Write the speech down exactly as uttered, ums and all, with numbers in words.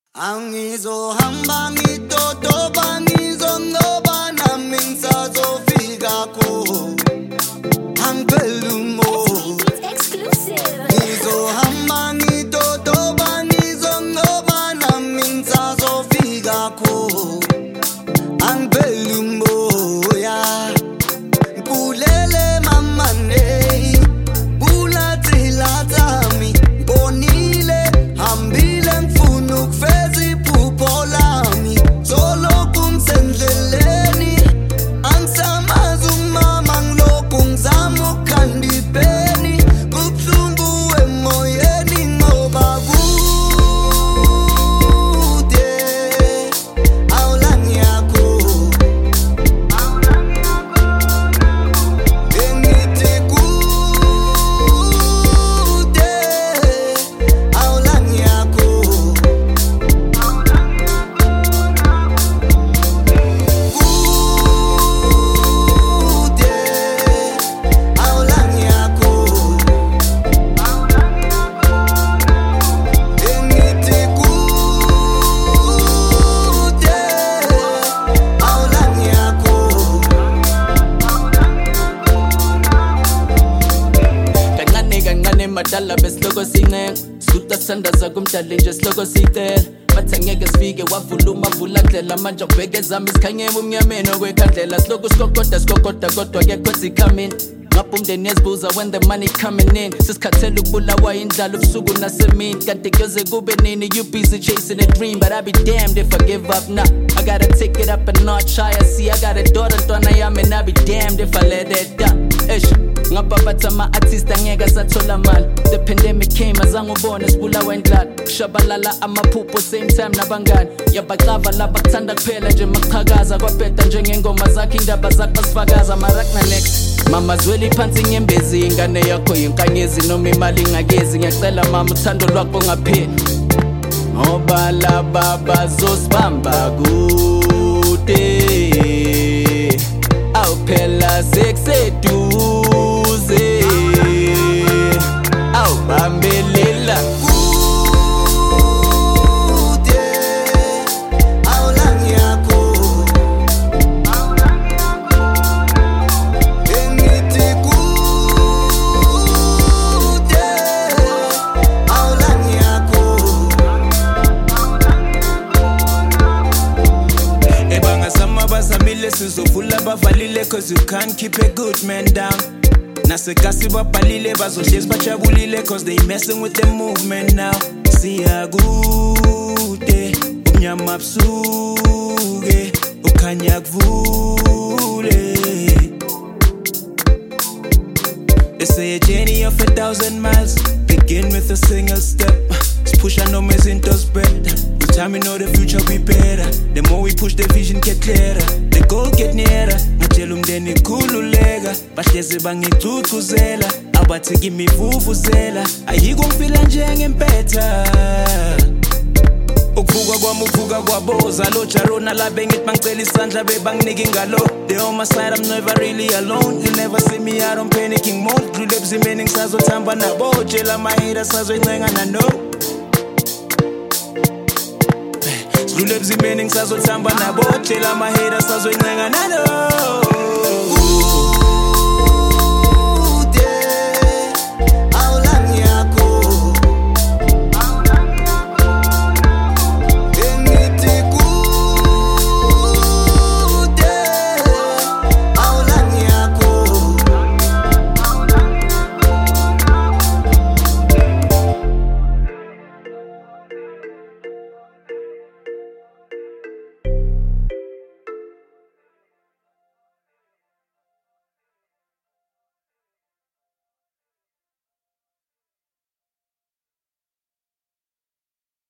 Angizohamba ngitotoba ngizongoba nami ngisazofika ku Angipheleli umoya Ngizohamba ngitotoba ngizongoba nami ngisazofika ku Angipheleli umoya Kulele mama nei Ulathila tami bonile hambile mfuna ukufeza iphupho lami soloku ngisendleleni angisamazi umama ngilokhu ngizama ukukhanda ipeni kubuhlungu emoyeni ngoba kude awulani yakho engithi kude awulani yakho kude awulani yakho engithi kude awulani yakho Kancane kancane madala besiloko sincenga Suta sandaza kumdali nje siloko siyitela Bathi angeke sifike wavula umavula ndlela manje ubheke zami isikhanye ebumnyameni okwekhandlela siloko sikokoda sikokoda kodwa kekho sikhamini Ngapha umndeni yazibuza when the money coming in Sisikhathela ukubulawa indlala ubusuku nasemini Kanti kuyoze kube nini you busy chasing a dream But I be damned if I give up now I gotta take it up a notch higher See I got a daughter ntwana yami and I be damned if I let it down Eish Ngapha bathi ama-artist angeke asathola mali The pandemic came azange ubone sibulawa indlala Kushabalala amaphupho same time nabangani Yabacava labakuthanda kuphela nje makuqhakaza Kwabheda njengengoma zakhe indaba zakhe asifakaza Marakna next Mama zweli phansi nyembezi ingane yakho yinkanyezi noma imali ngakezi ngiyacela mama uthando lwakho ngapheli ngoba laba bazosibamba kude awuphela sekuseduze awubambelela kude awulani yakho engithi kude awulani yakho Ebanga sama bazamile sizovula bavalile Cause you can't keep a good man down Nasekasi bapalile bazohlezi bajabulile Cause they messing with the movement now Siyakude umnyama busuke ukhanya kuvule They say a journey of a thousand miles Begin with a single step Push on no izintos better With time you know the future will be better The more we push the vision get clearer The goal get nearer Ngitshela umndeni khululeka Bahlezi bangigcugcuzela Abathi ngimivuvuzela Ayikho ngifila njengempetha Ukuvuka kwami uvuka kwaboza Lo jarona la bengithi mangicela isandla bebanginike ingalo They on my side I'm never really alone You never see me out on panicking mode Dlule ebuzimeni ngisazothamba nabo Tshela ama-haters sazoyincenga nano Dlule ebuzimeni ngisazothamba nabo Tshela ama-haters sazoyincenga nano